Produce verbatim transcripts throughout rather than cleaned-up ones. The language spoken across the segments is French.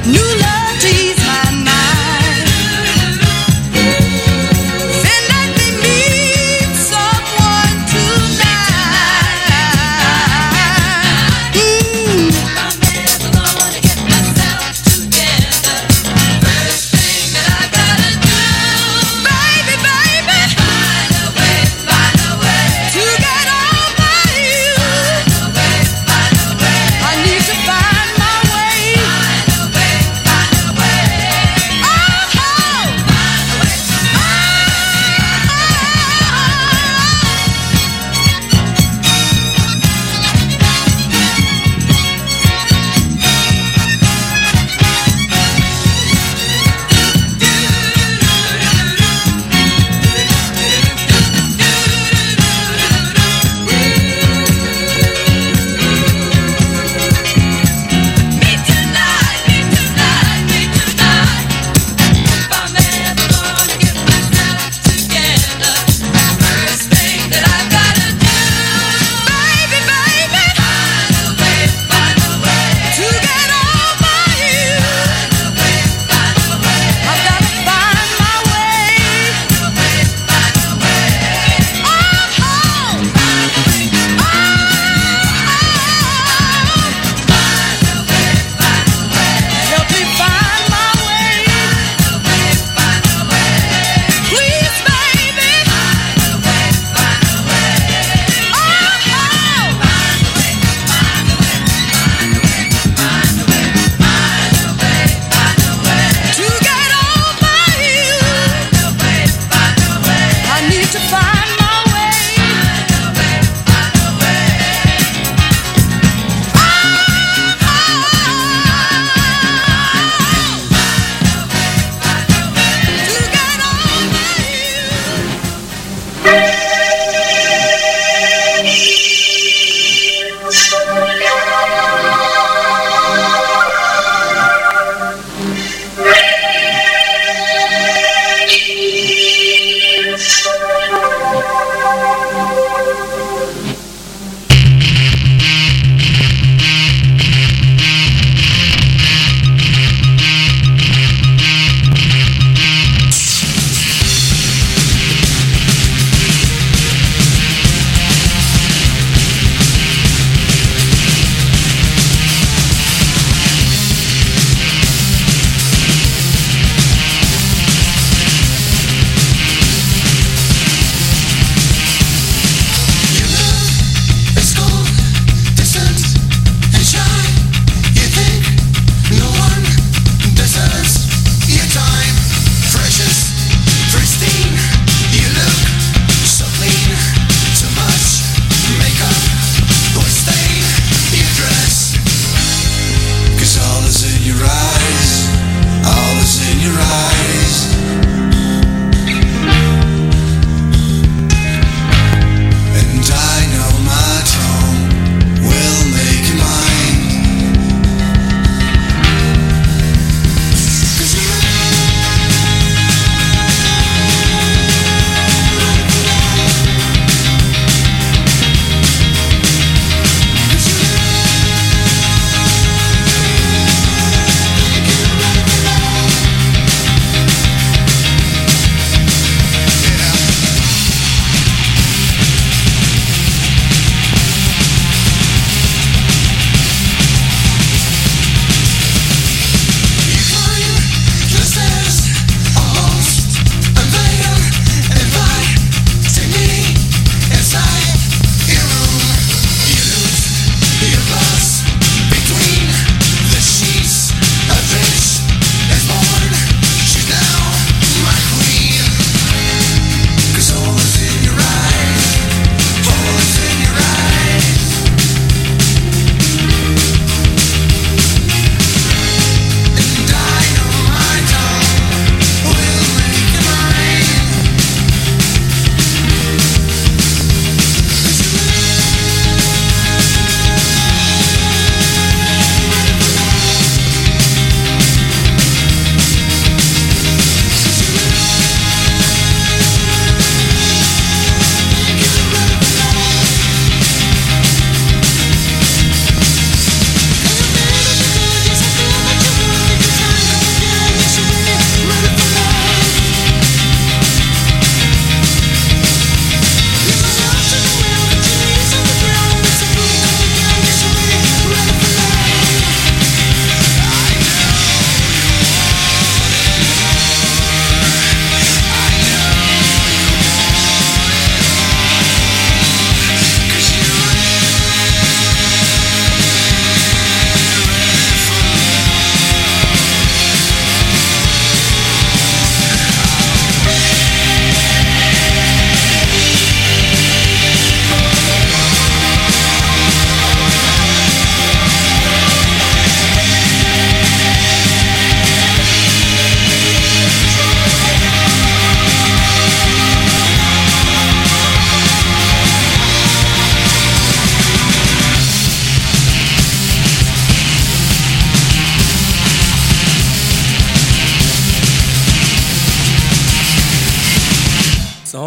Find a way.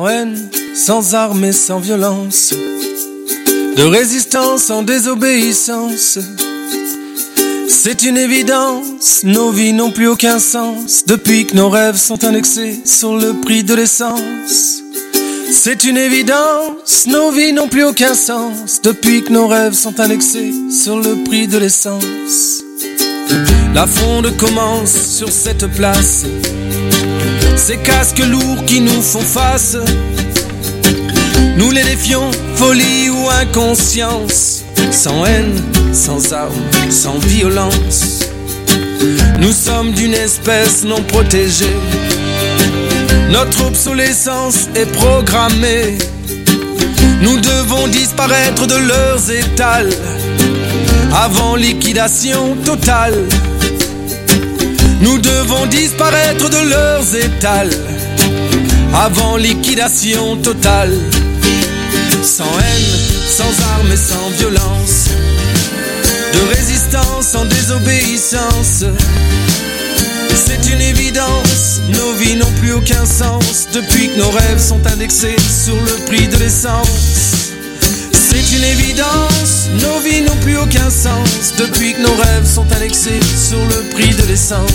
sans haine, sans armes et sans violence, de résistance sans désobéissance. C'est une évidence, nos vies n'ont plus aucun sens depuis que nos rêves sont indexés sur le prix de l'essence. C'est une évidence, nos vies n'ont plus aucun sens depuis que nos rêves sont indexés sur le prix de l'essence. La fronde commence sur cette place, ces casques lourds qui nous font face. Nous les défions, folie ou inconscience, sans haine, sans armes, sans violence. Nous sommes d'une espèce non protégée, notre obsolescence est programmée. Nous devons disparaître de leurs étals avant liquidation totale. Nous devons disparaître de leurs étals avant liquidation totale. Sans haine, sans armes et sans violence, de résistance sans désobéissance. C'est une évidence, nos vies n'ont plus aucun sens depuis que nos rêves sont indexés sur le prix de l'essence. C'est une évidence, nos vies n'ont plus aucun sens depuis que nos rêves sont indexés sur le prix de l'essence.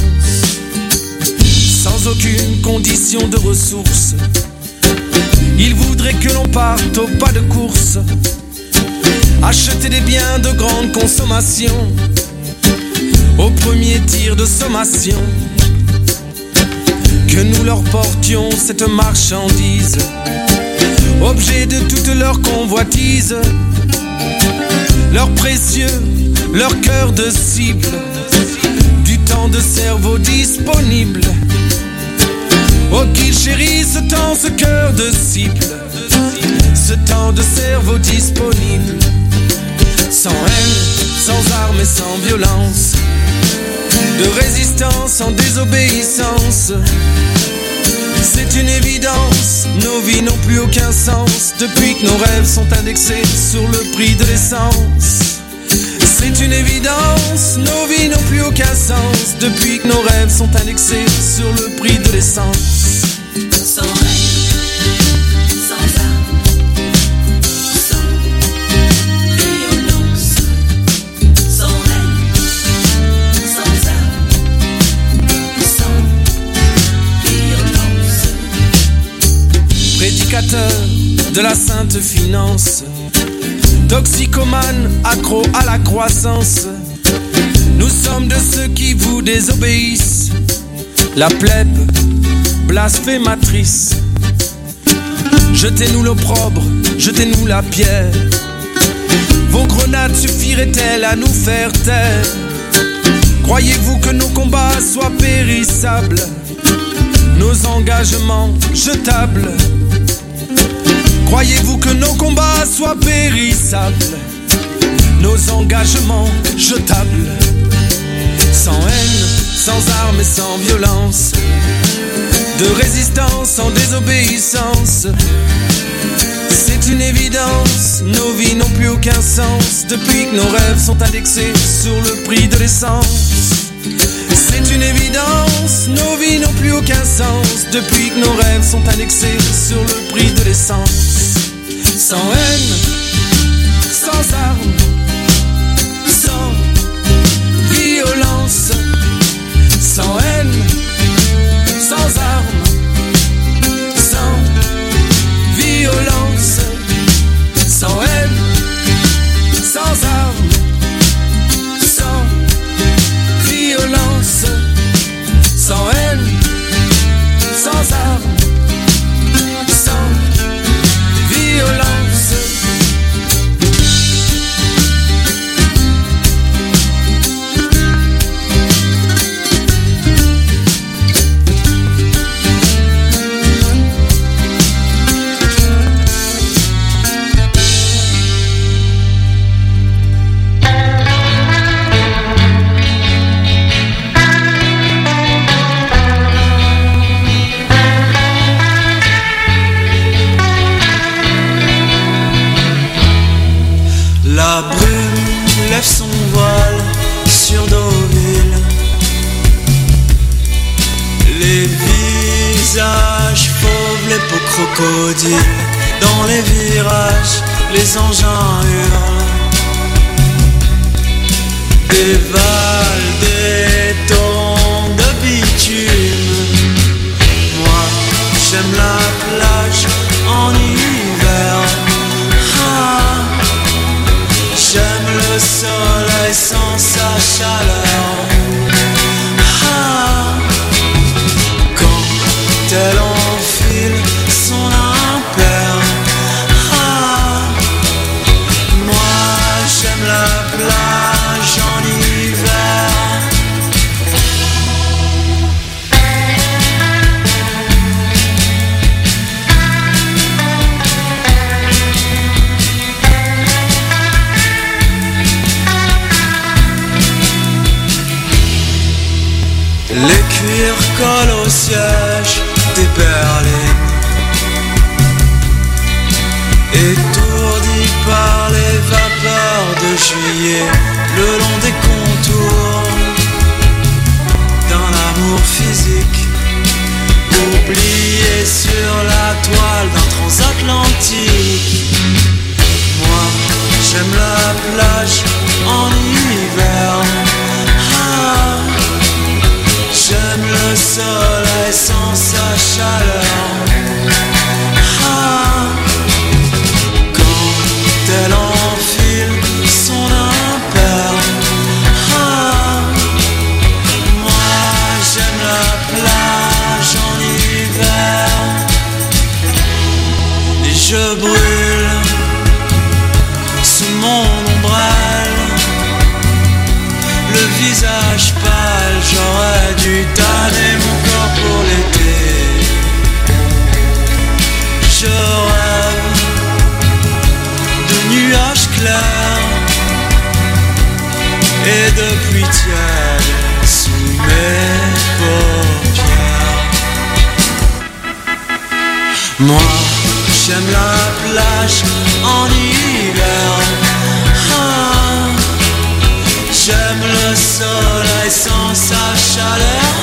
Sans aucune condition de ressources, ils voudraient que l'on parte au pas de course, acheter des biens de grande consommation au premier tir de sommation. Que nous leur portions cette marchandise, objet de toute leur convoitise, leur précieux, leur cœur de cible, du temps de cerveau disponible. Oh qu'ils chérissent tant ce cœur de cible, ce temps de cerveau disponible. Sans haine, sans armes et sans violence, de résistance sans désobéissance. C'est une évidence, nos vies n'ont plus aucun sens depuis que nos rêves sont indexés sur le prix de l'essence. C'est une évidence, nos vies n'ont plus aucun sens depuis que nos rêves sont indexés sur le prix de l'essence. Sans haine, sans armes, sans violence. Sans haine, sans armes, sans violence. Prédicateur de la sainte finance, toxicomane, accro à la croissance, nous sommes de ceux qui vous désobéissent. La plèbe blasphématrice, jetez-nous l'opprobre, jetez-nous la pierre. Vos grenades suffiraient-elles à nous faire taire? Croyez-vous que nos combats soient périssables, nos engagements jetables? Croyez-vous que nos combats soient périssables, nos engagements jetables? Sans haine, sans armes et sans violence, de résistance sans désobéissance. C'est une évidence, nos vies n'ont plus aucun sens depuis que nos rêves sont indexés sur le prix de l'essence. C'est une évidence, nos vies n'ont plus aucun sens depuis que nos rêves sont indexés sur le prix de l'essence. Sans haine, sans armes, sans violence. Sans haine, sans armes, sans violence. Sans haine, sans armes, sans violence. Sans haine, sans armes, sans violence. crocodile. Dans les virages, les engins hurlent. Des vals, des torrents de bitume. Moi, j'aime la plage en hiver. Ah, j'aime le soleil sans sa chaleur. Ah, quand elle enfile son impair. Ah, moi j'aime la plage en hiver. Les cuirs collent au siège des berlines. Étourdi par les vapeurs de juillet, le long des contours d'un amour physique, oublié sur la toile d'un transatlantique. Moi, j'aime la plage en hiver. Ah, j'aime le soleil sans sa chaleur. Ah, quand elle enfile son impair. Ah, moi j'aime la plage en hiver. Et je brûle sous mon ombrelle, le visage pâle, j'aurais dû tanner mon corps pour l'été. Je rêve de nuages clairs et de pluie tiède sous mes paupières. Moi, j'aime la plage en hiver. Ah, j'aime le soleil sans sa chaleur.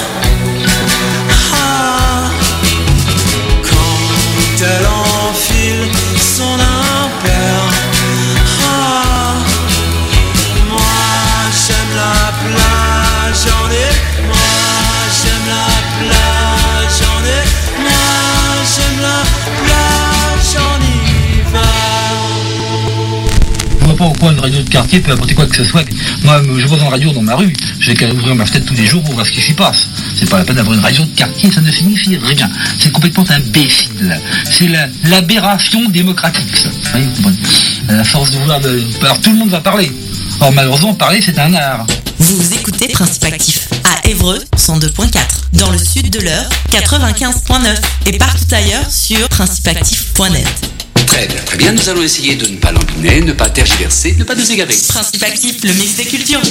Ah, quand elle enfile son impair. Ah, moi j'aime la plage en hiver. Moi j'aime la plage en hiver. Moi j'aime la plage en hiver. Je vois pas pourquoi une radio de quartier peut apporter quoi que ce soit. Moi, je vois une radio dans ma rue, j'ai qu'à ouvrir ma fenêtre tous les jours pour voir ce qui s'y passe. C'est pas la peine d'avoir une radio de quartier, ça ne signifie rien. C'est complètement imbécile. C'est la, l'aberration démocratique, ça. Vous voyez, vous comprenez ? La force de vouloir... De... Alors tout le monde va parler. Or malheureusement, parler, c'est un art. Vous écoutez Principe Actif à Évreux cent deux point quatre, dans le sud de l'Eure quatre-vingt-quinze point neuf et partout ailleurs sur principe actif point net. Très bien, très bien. Nous allons essayer de ne pas lambiner, ne pas tergiverser, ne pas nous égarer. Principe Actif, le mix des cultures.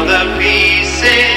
the pieces.